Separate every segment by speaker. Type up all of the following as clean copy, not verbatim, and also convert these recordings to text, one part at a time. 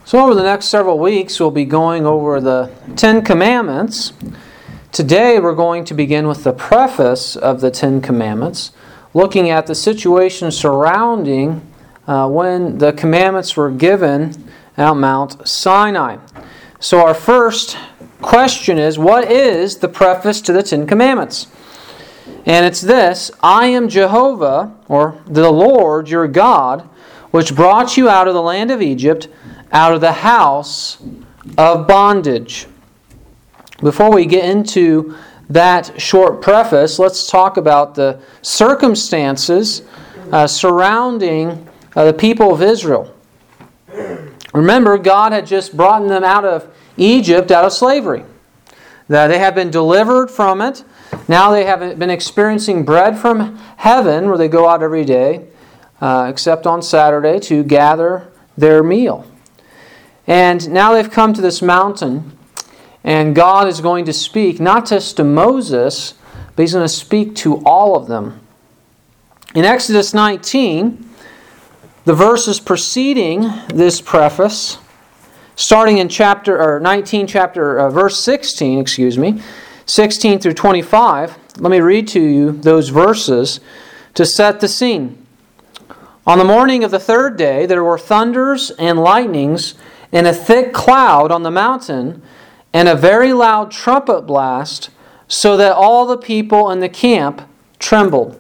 Speaker 1: So over the next several weeks, we'll be going over the Ten Commandments. Today, we're going to begin with the preface of the Ten Commandments, looking at the situation surrounding when the commandments were given at Mount Sinai. So our first question is, what is the preface to the Ten Commandments? And it's this: I am Jehovah, or the Lord your God, which brought you out of the land of Egypt, out of the house of bondage. Before we get into that short preface, let's talk about the circumstances surrounding the people of Israel. Remember, God had just brought them out of Egypt, out of slavery. They have been delivered from it. Now they have been experiencing bread from heaven, where they go out every day, except on Saturday, to gather their meal. And now they've come to this mountain, and God is going to speak, not just to Moses, but He's going to speak to all of them. In Exodus 19, the verses preceding this preface, starting in verse 16, 16 through 25, let me read to you those verses to set the scene. On the morning of the third day, there were thunders and lightnings and a thick cloud on the mountain, and a very loud trumpet blast, so that all the people in the camp trembled.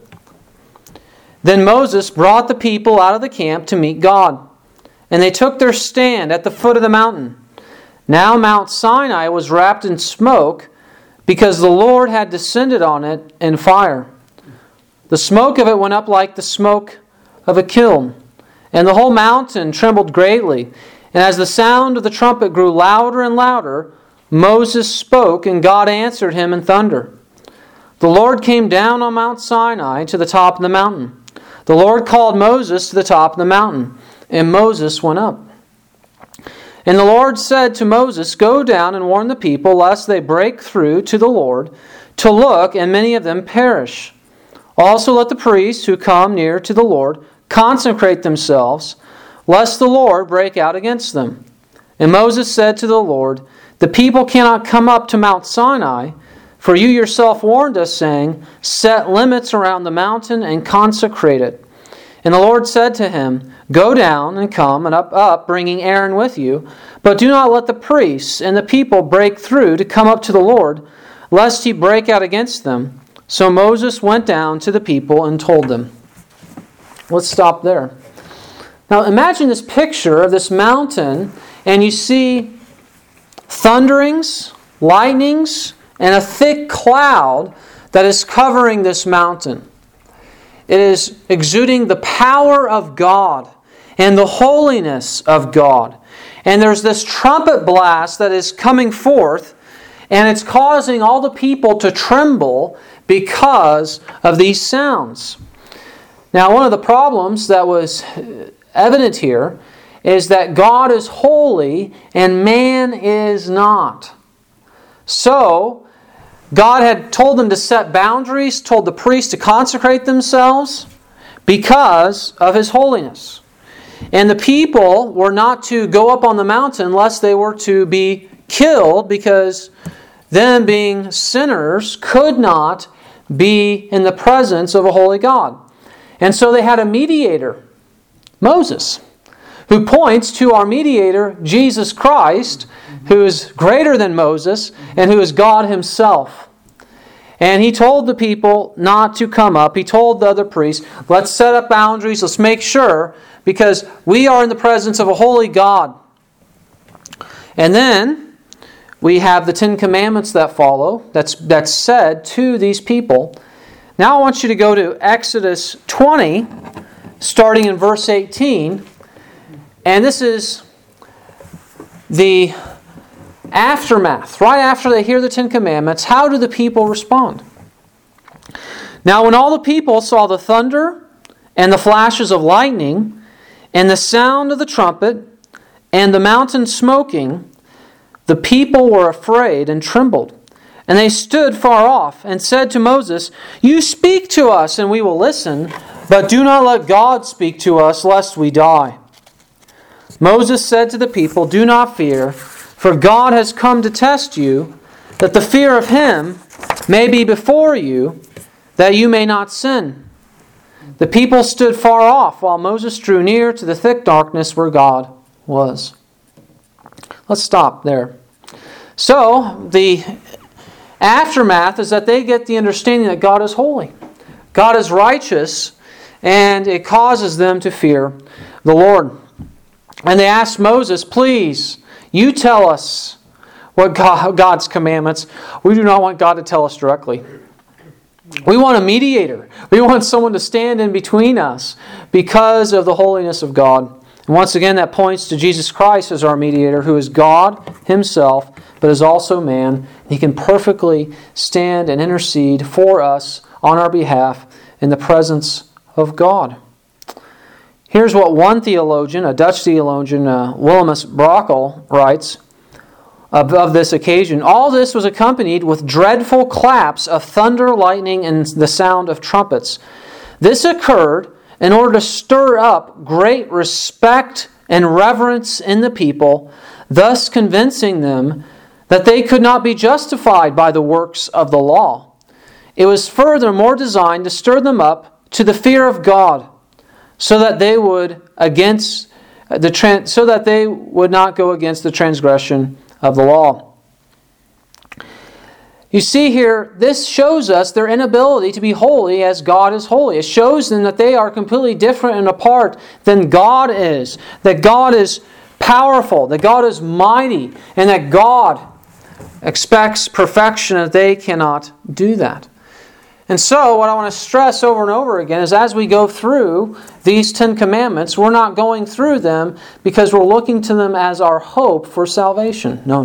Speaker 1: Then Moses brought the people out of the camp to meet God, and they took their stand at the foot of the mountain. Now Mount Sinai was wrapped in smoke, because the Lord had descended on it in fire. The smoke of it went up like the smoke of a kiln, and the whole mountain trembled greatly. And as the sound of the trumpet grew louder and louder, Moses spoke, and God answered him in thunder. The Lord came down on Mount Sinai to the top of the mountain. The Lord called Moses to the top of the mountain, and Moses went up. And the Lord said to Moses, "Go down and warn the people, lest they break through to the Lord to look, and many of them perish. Also let the priests who come near to the Lord consecrate themselves, lest the Lord break out against them." And Moses said to the Lord, "The people cannot come up to Mount Sinai, for you yourself warned us, saying, 'Set limits around the mountain and consecrate it.' And the Lord said to him, 'Go down and come and up, bringing Aaron with you, but do not let the priests and the people break through to come up to the Lord, lest He break out against them.' So Moses went down to the people and told them." Let's stop there. Now imagine this picture of this mountain, and you see thunderings, lightnings, and a thick cloud that is covering this mountain. It is exuding the power of God and the holiness of God. And there's this trumpet blast that is coming forth, and it's causing all the people to tremble because of these sounds. Now, one of the problems that was evident here is that God is holy and man is not. So, God had told them to set boundaries, told the priests to consecrate themselves because of His holiness. And the people were not to go up on the mountain lest they were to be killed, because them being sinners could not be in the presence of a holy God. And so they had a mediator, Moses, who points to our mediator, Jesus Christ, who is greater than Moses and who is God Himself. And he told the people not to come up. He told the other priests, let's set up boundaries, let's make sure, because we are in the presence of a holy God. And then we have the Ten Commandments that follow, that's said to these people. Now I want you to go to Exodus 20, starting in verse 18. And this is the aftermath. Right after they hear the Ten Commandments, how do the people respond? Now when all the people saw the thunder and the flashes of lightning and the sound of the trumpet and the mountain smoking, the people were afraid and trembled. And they stood far off and said to Moses, "You speak to us and we will listen, but do not let God speak to us lest we die." Moses said to the people, "Do not fear, for God has come to test you, that the fear of Him may be before you, that you may not sin." The people stood far off, while Moses drew near to the thick darkness where God was. Let's stop there. So, the aftermath is that they get the understanding that God is holy. God is righteous, and it causes them to fear the Lord. And they ask Moses, "Please, you tell us what God's commandments." We do not want God to tell us directly. We want a mediator. We want someone to stand in between us because of the holiness of God. And once again, that points to Jesus Christ as our mediator, who is God Himself, but is also man. He can perfectly stand and intercede for us on our behalf in the presence of God. Here's what one theologian, a Dutch theologian, Willemus Brakel, writes of this occasion. "All this was accompanied with dreadful claps of thunder, lightning, and the sound of trumpets. This occurred in order to stir up great respect and reverence in the people, thus convincing them that they could not be justified by the works of the law. It was furthermore designed to stir them up to the fear of God, so that they would not go against the transgression of the law." You see here, this shows us their inability to be holy as God is holy. It shows them that they are completely different and apart than God is. That God is powerful, that God is mighty, and that God expects perfection, and they cannot do that. And so, what I want to stress over and over again is as we go through these 10 commandments, we're not going through them because we're looking to them as our hope for salvation. No.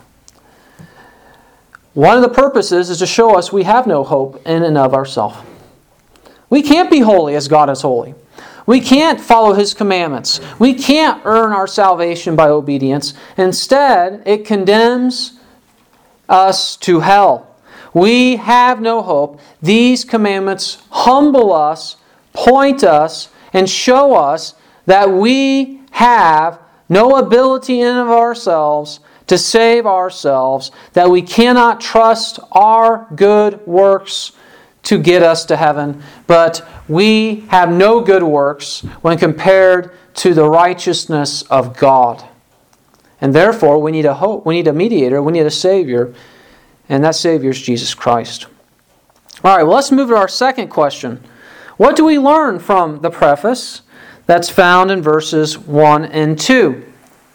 Speaker 1: One of the purposes is to show us we have no hope in and of ourselves. We can't be holy as God is holy. We can't follow His commandments. We can't earn our salvation by obedience. Instead, it condemns us to hell. We have no hope. These commandments humble us, point us, and show us that we have no ability in and of ourselves to save ourselves, that we cannot trust our good works to get us to heaven, but we have no good works when compared to the righteousness of God. And therefore, we need a hope, we need a mediator, we need a Savior, and that Savior is Jesus Christ. All right, well, let's move to our second question. What do we learn from the preface that's found in verses 1 and 2?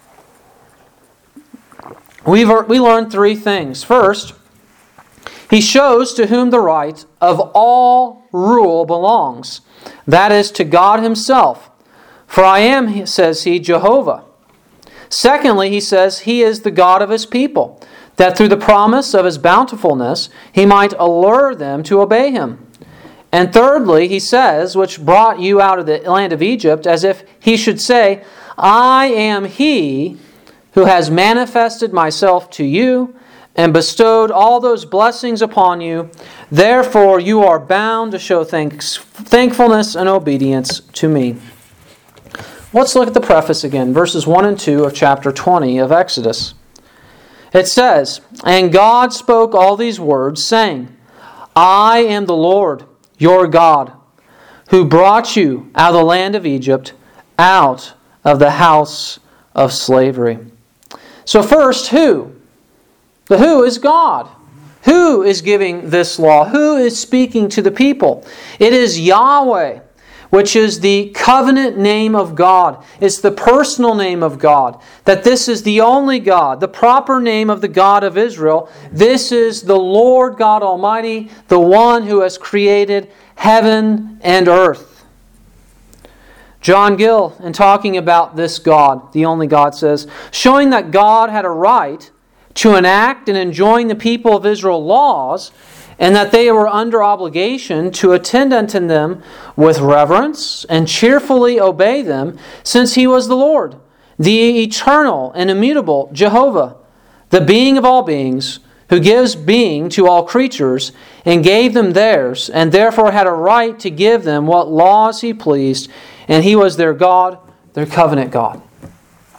Speaker 1: We learn three things. First, He shows to whom the right of all rule belongs. That is, to God Himself. "For I am," says He, "Jehovah." Secondly, He says He is the God of His people, that through the promise of His bountifulness He might allure them to obey Him. And thirdly, He says, "which brought you out of the land of Egypt," as if He should say, "I am He who has manifested Myself to you and bestowed all those blessings upon you. Therefore you are bound to show thankfulness and obedience to Me." Let's look at the preface again, verses 1 and 2 of chapter 20 of Exodus. It says, "And God spoke all these words, saying, I am the Lord, your God, who brought you out of the land of Egypt, out of the house of slavery." So first, who? The who is God. Who is giving this law? Who is speaking to the people? It is Yahweh, which is the covenant name of God. It's the personal name of God. That this is the only God, the proper name of the God of Israel. This is the Lord God Almighty, the one who has created heaven and earth. John Gill, in talking about this God, the only God, says, showing that God had a right to enact and enjoin the people of Israel laws, and that they were under obligation to attend unto them with reverence and cheerfully obey them, since He was the Lord, the eternal and immutable Jehovah, the being of all beings, who gives being to all creatures, and gave them theirs, and therefore had a right to give them what laws He pleased, and He was their God, their covenant God.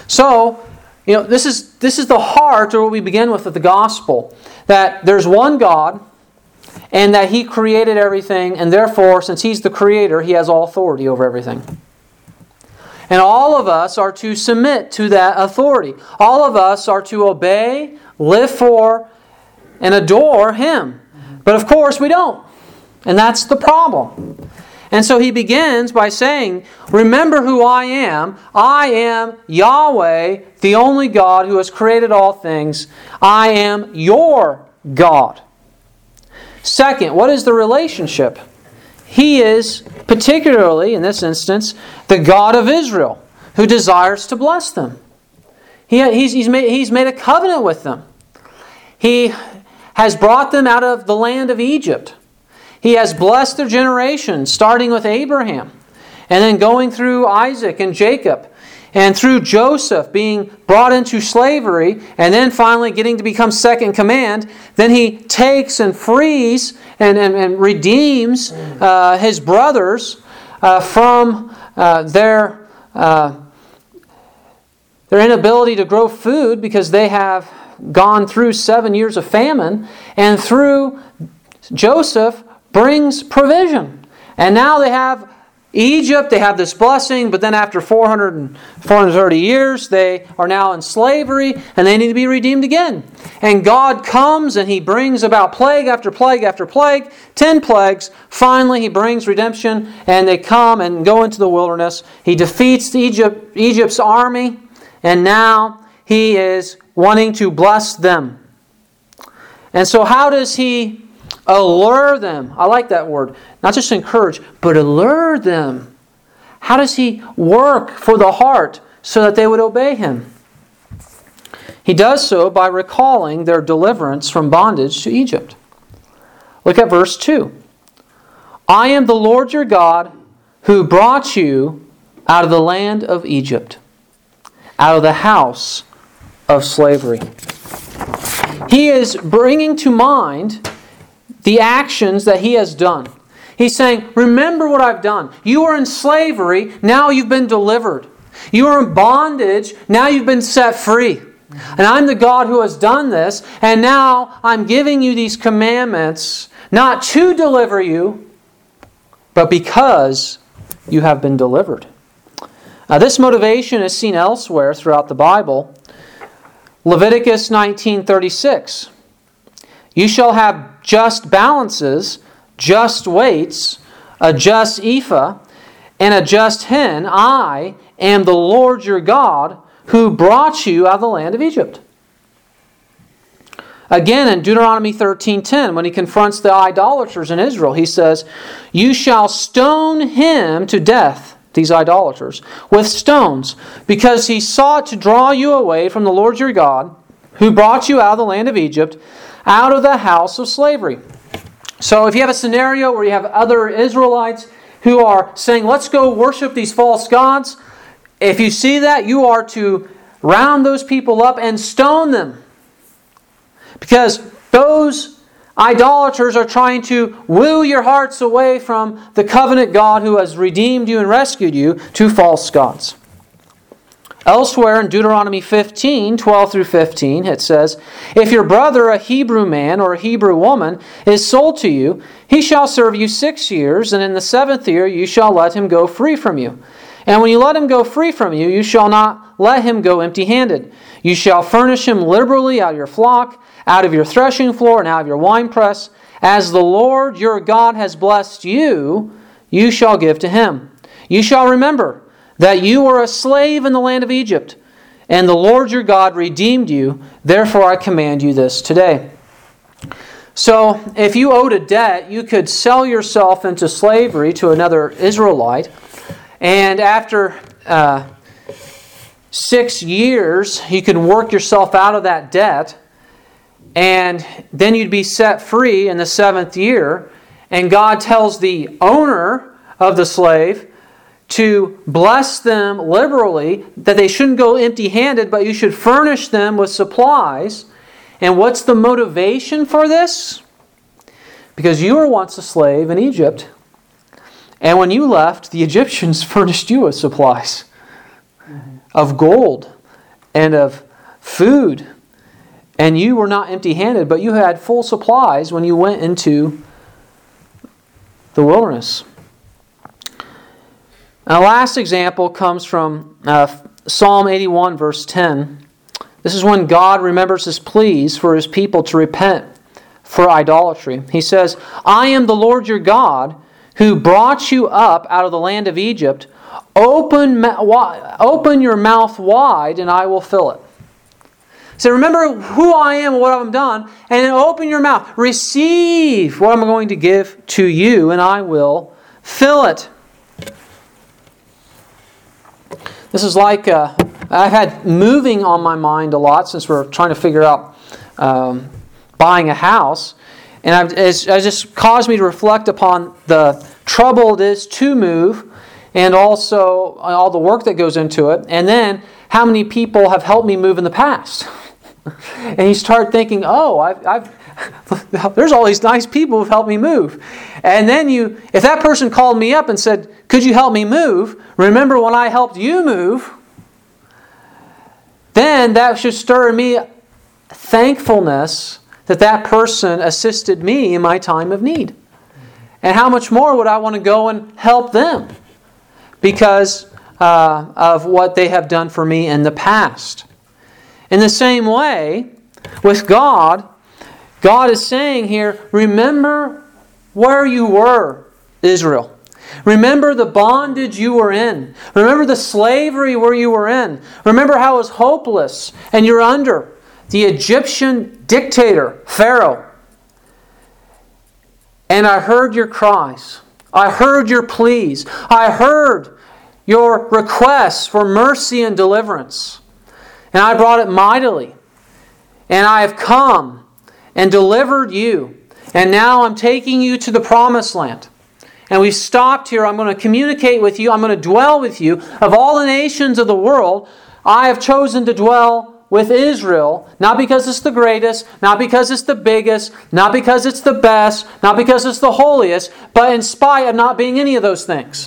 Speaker 1: So, this is the heart, or what we begin with the gospel, that there's one God, and that He created everything, and therefore, since He's the Creator, He has all authority over everything. And all of us are to submit to that authority. All of us are to obey, live for, and adore Him. But of course we don't. And that's the problem. And so He begins by saying, remember who I am. I am Yahweh, the only God who has created all things. I am your God. Second, what is the relationship? He is, particularly in this instance, the God of Israel, who desires to bless them. He's made a covenant with them. He has brought them out of the land of Egypt. He has blessed their generations, starting with Abraham, and then going through Isaac and Jacob, and through Joseph being brought into slavery, and then finally getting to become second command. Then He takes and frees and redeems His brothers from their inability to grow food because they have gone through 7 years of famine, and through Joseph brings provision. And now they have Egypt, they have this blessing, but then after 430 years, they are now in slavery, and they need to be redeemed again. And God comes and He brings about plague after plague after plague, 10 plagues. Finally, He brings redemption, and they come and go into the wilderness. He defeats Egypt's army, and now He is wanting to bless them. And so how does He allure them? I like that word. Not just encourage, but allure them. How does He work for the heart so that they would obey Him? He does so by recalling their deliverance from bondage to Egypt. Look at verse 2. I am the Lord your God who brought you out of the land of Egypt, out of the house of slavery. He is bringing to mind the actions that He has done. He's saying, remember what I've done. You were in slavery, now you've been delivered. You were in bondage, now you've been set free. And I'm the God who has done this, and now I'm giving you these commandments, not to deliver you, but because you have been delivered. This motivation is seen elsewhere throughout the Bible. Leviticus 19:36. You shall have just balances, just weights, a just ephah, and a just hin. I am the Lord your God who brought you out of the land of Egypt. Again, in Deuteronomy 13:10, when He confronts the idolaters in Israel, He says, you shall stone him to death, these idolaters, with stones, because he sought to draw you away from the Lord your God, who brought you out of the land of Egypt, out of the house of slavery. So if you have a scenario where you have other Israelites who are saying, let's go worship these false gods, if you see that, you are to round those people up and stone them. Because those idolaters are trying to woo your hearts away from the covenant God who has redeemed you and rescued you to false gods. Elsewhere in Deuteronomy 15:12-15, it says, if your brother, a Hebrew man or a Hebrew woman, is sold to you, he shall serve you 6 years, and in the 7th year you shall let him go free from you. And when you let him go free from you, you shall not let him go empty-handed. You shall furnish him liberally out of your flock, out of your threshing floor, and out of your winepress. As the Lord your God has blessed you, you shall give to him. You shall remember that you were a slave in the land of Egypt, and the Lord your God redeemed you. Therefore I command you this today. So, if you owed a debt, you could sell yourself into slavery to another Israelite, and after 6 years, you can work yourself out of that debt, and then you'd be set free in the 7th year, and God tells the owner of the slave to bless them liberally, that they shouldn't go empty-handed, but you should furnish them with supplies. And what's the motivation for this? Because you were once a slave in Egypt, and when you left, the Egyptians furnished you with supplies of gold, and of food. And you were not empty-handed, but you had full supplies when you went into the wilderness. Now, the last example comes from Psalm 81, verse 10. This is when God remembers His pleas for His people to repent for idolatry. He says, I am the Lord your God, who brought you up out of the land of Egypt. Open your mouth wide, and I will fill it. So remember who I am and what I've done, and then open your mouth. Receive what I'm going to give to you, and I will fill it. This is like, I've had moving on my mind a lot since we're trying to figure out buying a house. And it's just caused me to reflect upon the trouble it is to move, and also all the work that goes into it, and then how many people have helped me move in the past. And you start thinking, there's all these nice people who've helped me move. And then if that person called me up and said, could you help me move? Remember when I helped you move? Then that should stir in me thankfulness that person assisted me in my time of need. And how much more would I want to go and help them because of what they have done for me in the past? In the same way, with God, God is saying here, remember where you were, Israel. Remember the bondage you were in. Remember the slavery where you were in. Remember how it was hopeless and you're under the Egyptian dictator, Pharaoh. And I heard your cries. I heard your pleas. I heard your requests for mercy and deliverance. And I brought it mightily. And I have come and delivered you. And now I'm taking you to the promised land. And we've stopped here. I'm going to communicate with you. I'm going to dwell with you. Of all the nations of the world, I have chosen to dwell with Israel, not because it's the greatest, not because it's the biggest, not because it's the best, not because it's the holiest, but in spite of not being any of those things.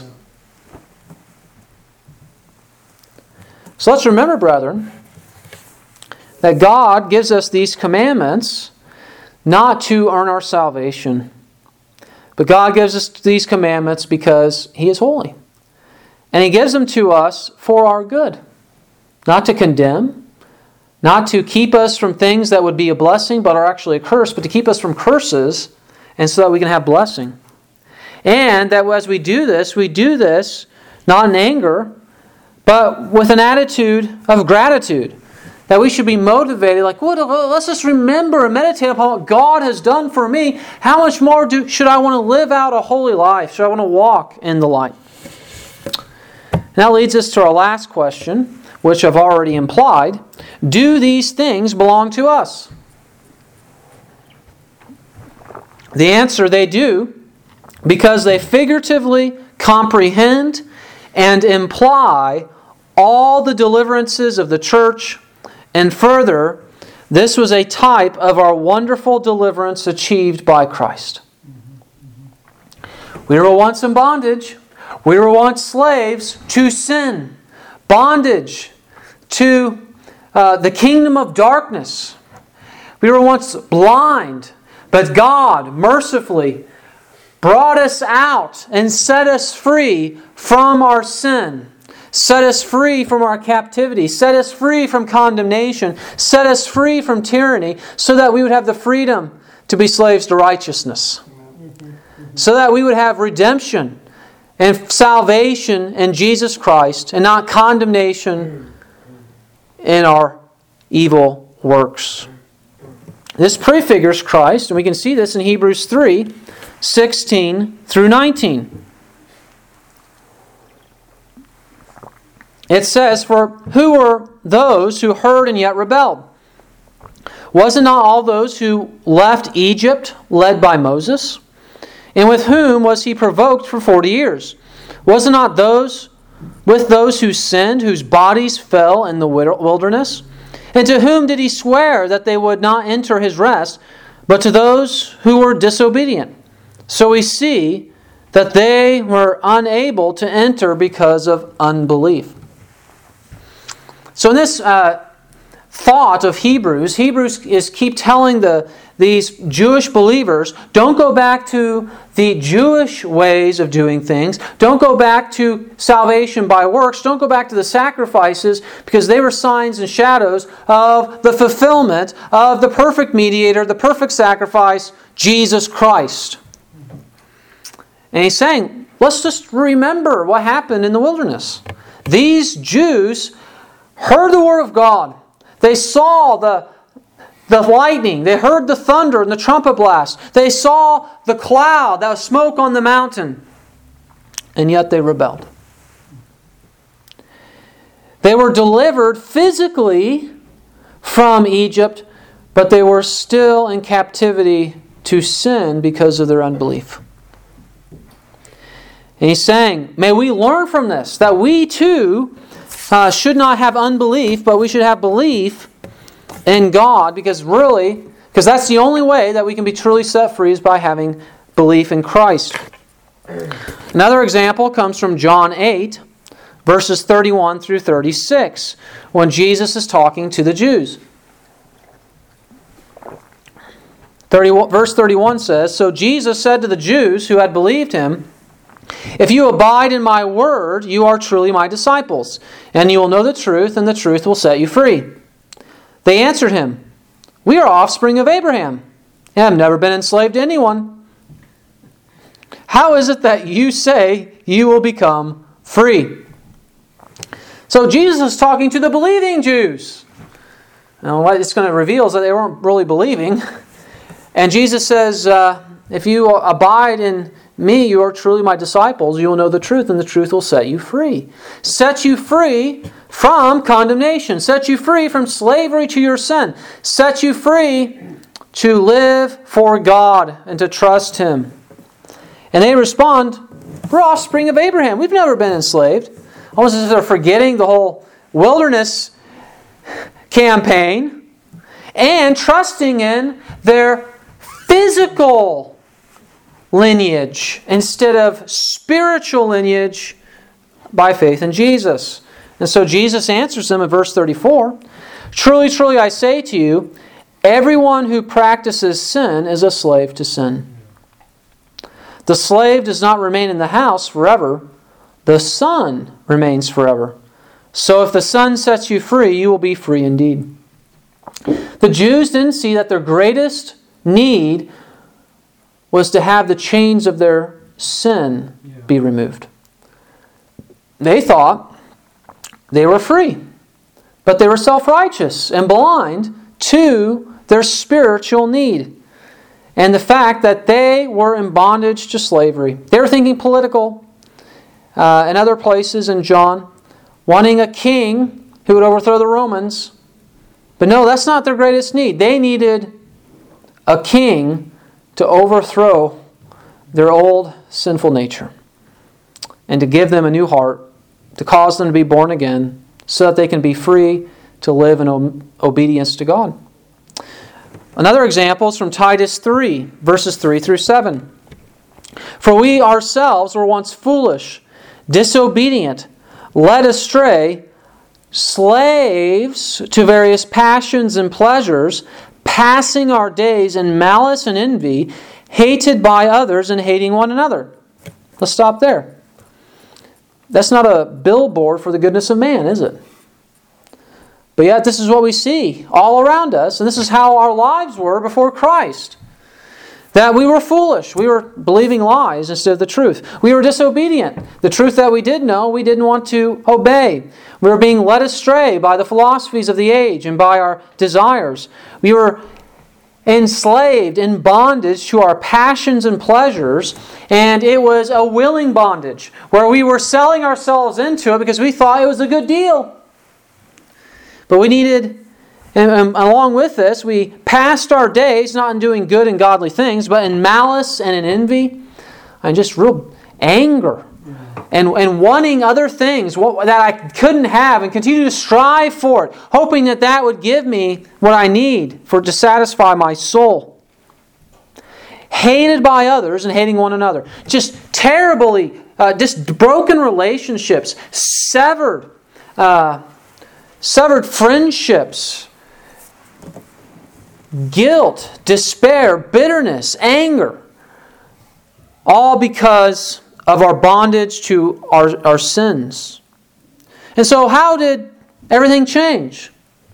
Speaker 1: So let's remember, brethren, that God gives us these commandments not to earn our salvation, but God gives us these commandments because He is holy. And He gives them to us for our good, not to condemn, not to keep us from things that would be a blessing but are actually a curse, but to keep us from curses and so that we can have blessing. And that as we do this not in anger, but with an attitude of gratitude. That we should be motivated, like, well, let's just remember and meditate upon what God has done for me. How much more should I want to live out a holy life? Should I want to walk in the light? And that leads us to our last question, which I've already implied. Do these things belong to us? The answer, they do, because they figuratively comprehend and imply all the deliverances of the church. And further, this was a type of our wonderful deliverance achieved by Christ. We were once in bondage. We were once slaves to sin. Bondage to the kingdom of darkness. We were once blind, but God mercifully brought us out and set us free from our sin. Set us free from our captivity. Set us free from condemnation. Set us free from tyranny so that we would have the freedom to be slaves to righteousness. So that we would have redemption and salvation in Jesus Christ and not condemnation in our evil works. This prefigures Christ, and we can see this in Hebrews 3, 16 through 19. It says, for who were those who heard and yet rebelled? Was it not all those who left Egypt led by Moses? And with whom was he provoked for 40 years? Was it not those with those who sinned, whose bodies fell in the wilderness? And to whom did he swear that they would not enter his rest, but to those who were disobedient? So we see that they were unable to enter because of unbelief. So in this thought of Hebrews. Hebrews is keep telling these Jewish believers, don't go back to the Jewish ways of doing things. Don't go back to salvation by works. Don't go back to the sacrifices, because they were signs and shadows of the fulfillment of the perfect mediator, the perfect sacrifice, Jesus Christ. And he's saying, let's just remember what happened in the wilderness. These Jews heard the Word of God. They saw the lightning. They heard the thunder and the trumpet blast. They saw the cloud, that was smoke on the mountain. And yet they rebelled. They were delivered physically from Egypt, but they were still in captivity to sin because of their unbelief. And he's saying, may we learn from this, that we too should not have unbelief, but we should have belief in God, because that's the only way that we can be truly set free, is by having belief in Christ. Another example comes from John 8, verses 31 through 36, when Jesus is talking to the Jews. Verse 31 says, so Jesus said to the Jews who had believed Him, if you abide in my word, you are truly my disciples, and you will know the truth, and the truth will set you free. They answered Him, we are offspring of Abraham, and have never been enslaved to anyone. How is it that you say you will become free? So Jesus is talking to the believing Jews. Now, what it's going to reveal is that they weren't really believing. And Jesus says, if you abide in me, you are truly my disciples. You will know the truth, and the truth will set you free. Set you free from condemnation. Set you free from slavery to your sin. Set you free to live for God and to trust Him. And they respond, we're offspring of Abraham. We've never been enslaved. Almost as if they're forgetting the whole wilderness campaign and trusting in their physical lineage instead of spiritual lineage by faith in Jesus. And so Jesus answers them in verse 34, truly, truly, I say to you, everyone who practices sin is a slave to sin. The slave does not remain in the house forever. The Son remains forever. So if the Son sets you free, you will be free indeed. The Jews didn't see that their greatest need was to have the chains of their sin be removed. They thought they were free, but they were self-righteous and blind to their spiritual need and the fact that they were in bondage to slavery. They were thinking political in other places in John, wanting a king who would overthrow the Romans. But no, that's not their greatest need. They needed a king to overthrow their old sinful nature and to give them a new heart, to cause them to be born again so that they can be free to live in obedience to God. Another example is from Titus 3, verses 3 through 7. For we ourselves were once foolish, disobedient, led astray, slaves to various passions and pleasures, passing our days in malice and envy, hated by others and hating one another. Let's stop there. That's not a billboard for the goodness of man, is it? But yet this is what we see all around us, and this is how our lives were before Christ. That we were foolish. We were believing lies instead of the truth. We were disobedient. The truth that we did know, we didn't want to obey. We were being led astray by the philosophies of the age and by our desires. We were enslaved in bondage to our passions and pleasures, and it was a willing bondage where we were selling ourselves into it because we thought it was a good deal. But we needed, and along with this, we passed our days not in doing good and godly things, but in malice and in envy and just real anger and wanting other things that I couldn't have and continue to strive for it, hoping that that would give me what I need to satisfy my soul. Hated by others and hating one another. Just terribly, just broken relationships, severed friendships, guilt, despair, bitterness, anger, all because of our bondage to our sins. And so how did everything change?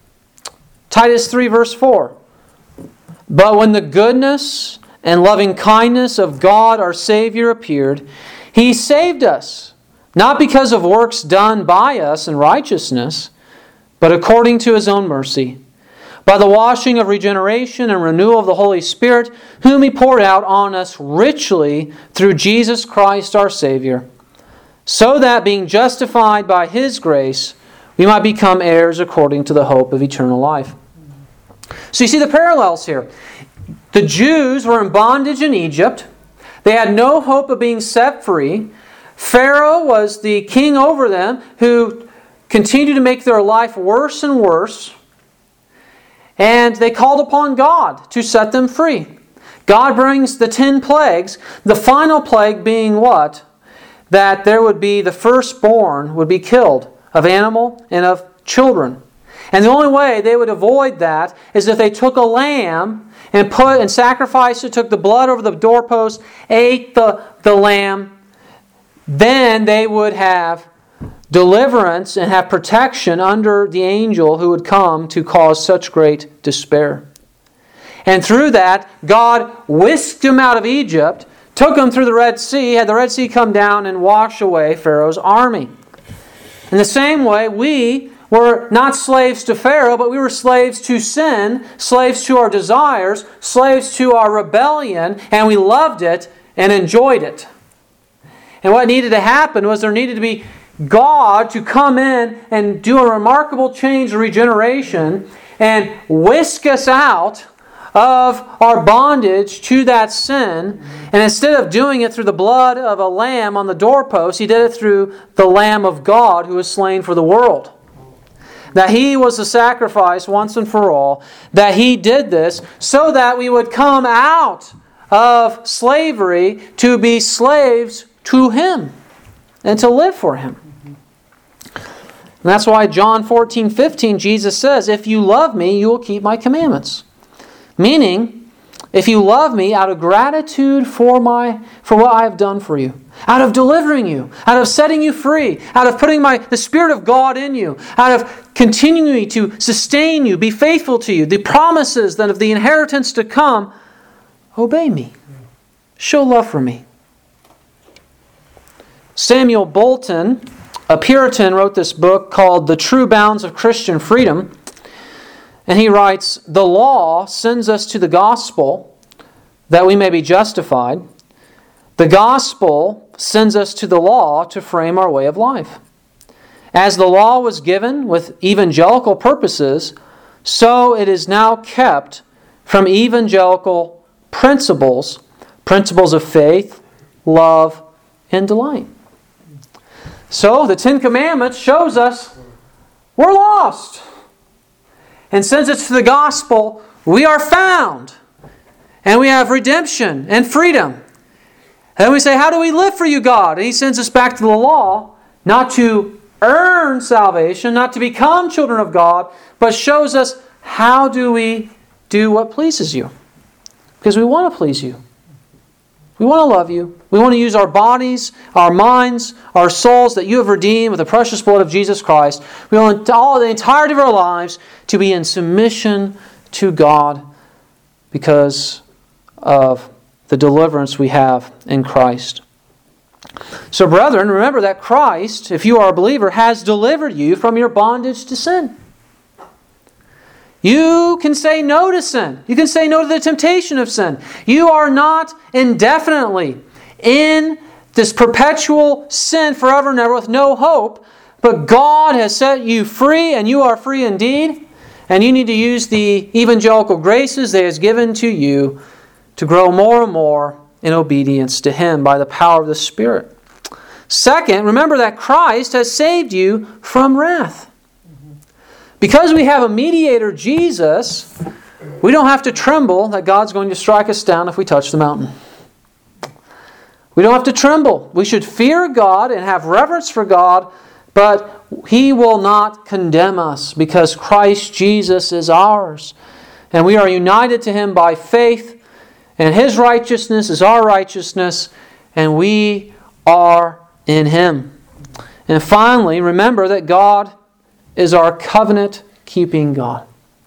Speaker 1: Titus 3 verse 4. But when the goodness and loving kindness of God our Savior appeared, He saved us, not because of works done by us in righteousness, but according to His own mercy, by the washing of regeneration and renewal of the Holy Spirit, whom He poured out on us richly through Jesus Christ our Savior, so that being justified by His grace, we might become heirs according to the hope of eternal life. So you see the parallels here. The Jews were in bondage in Egypt. They had no hope of being set free. Pharaoh was the king over them who continued to make their life worse and worse. And they called upon God to set them free. God brings the 10 plagues, the final plague being what? That there would be the firstborn would be killed of animal and of children. And the only way they would avoid that is if they took a lamb and sacrificed it, took the blood over the doorpost, ate the lamb, then they would have deliverance and have protection under the angel who would come to cause such great despair. And through that, God whisked them out of Egypt, took them through the Red Sea, had the Red Sea come down and wash away Pharaoh's army. In the same way, we were not slaves to Pharaoh, but we were slaves to sin, slaves to our desires, slaves to our rebellion, and we loved it and enjoyed it. And what needed to happen was there needed to be God to come in and do a remarkable change, regeneration, and whisk us out of our bondage to that sin. And instead of doing it through the blood of a lamb on the doorpost, He did it through the Lamb of God who was slain for the world. That He was the sacrifice once and for all. That He did this so that we would come out of slavery to be slaves to Him and to live for Him. And that's why John 14:15, Jesus says, "If you love me, you will keep my commandments." Meaning, if you love me out of gratitude for what I have done for you, out of delivering you, out of setting you free, out of putting the Spirit of God in you, out of continuing to sustain you, be faithful to you, the promises then of the inheritance to come, obey me. Show love for me. Samuel Bolton, a Puritan, wrote this book called The True Bounds of Christian Freedom. And he writes, "The law sends us to the gospel that we may be justified. The gospel sends us to the law to frame our way of life. As the law was given with evangelical purposes, so it is now kept from evangelical principles of faith, love, and delight." So the 10 Commandments shows us we're lost. And since it's to the gospel, we are found. And we have redemption and freedom. And then we say, how do we live for you, God? And He sends us back to the law, not to earn salvation, not to become children of God, but shows us how do we do what pleases you. Because we want to please you. We want to love you. We want to use our bodies, our minds, our souls that you have redeemed with the precious blood of Jesus Christ. We want all the entirety of our lives to be in submission to God because of the deliverance we have in Christ. So, brethren, remember that Christ, if you are a believer, has delivered you from your bondage to sin. You can say no to sin. You can say no to the temptation of sin. You are not indefinitely in this perpetual sin forever and ever with no hope, but God has set you free, and you are free indeed, and you need to use the evangelical graces that He has given to you to grow more and more in obedience to Him by the power of the Spirit. Second, remember that Christ has saved you from wrath. Because we have a mediator, Jesus, we don't have to tremble that God's going to strike us down if we touch the mountain. We don't have to tremble. We should fear God and have reverence for God, but He will not condemn us because Christ Jesus is ours. and we are united to Him by faith, and His righteousness is our righteousness, and we are in Him. And finally, remember that God is our covenant-keeping God.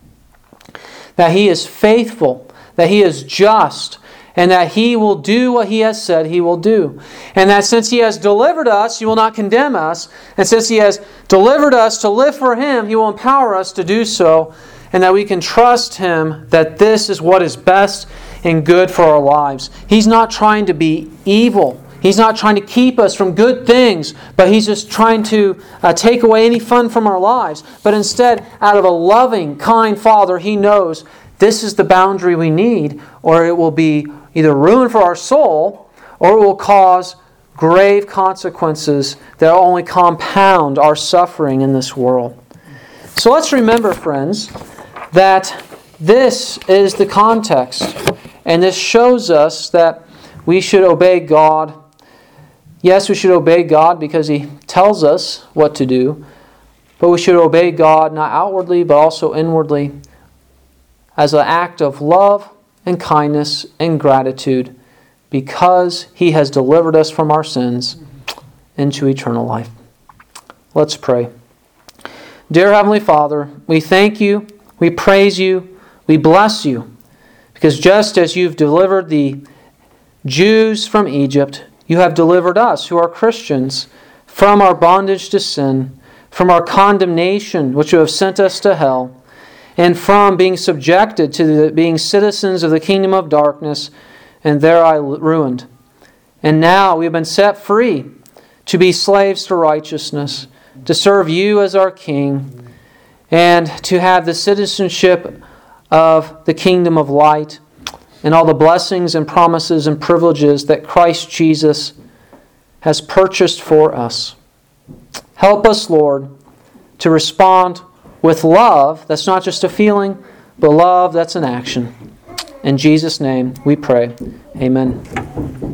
Speaker 1: That He is faithful, that He is just, and that He will do what He has said He will do. And that since He has delivered us, He will not condemn us. And since He has delivered us to live for Him, He will empower us to do so. And that we can trust Him that this is what is best and good for our lives. He's not trying to be evil. He's not trying to keep us from good things, but He's just trying to take away any fun from our lives. But instead, out of a loving, kind Father, He knows this is the boundary we need, or it will be either ruin for our soul, or it will cause grave consequences that will only compound our suffering in this world. So let's remember, friends, that this is the context, and this shows us that we should obey God. Yes, we should obey God because He tells us what to do, but we should obey God not outwardly but also inwardly as an act of love and kindness and gratitude because He has delivered us from our sins into eternal life. Let's pray. Dear Heavenly Father, we thank You, we praise You, we bless You, because just as You've delivered the Jews from Egypt, You have delivered us, who are Christians, from our bondage to sin, from our condemnation, which You have sent us to hell, and from being subjected to being citizens of the kingdom of darkness, and thereby ruined. And now we have been set free to be slaves to righteousness, to serve You as our King, and to have the citizenship of the kingdom of light, and all the blessings and promises and privileges that Christ Jesus has purchased for us. Help us, Lord, to respond with love that's not just a feeling, but love that's an action. In Jesus' name we pray. Amen.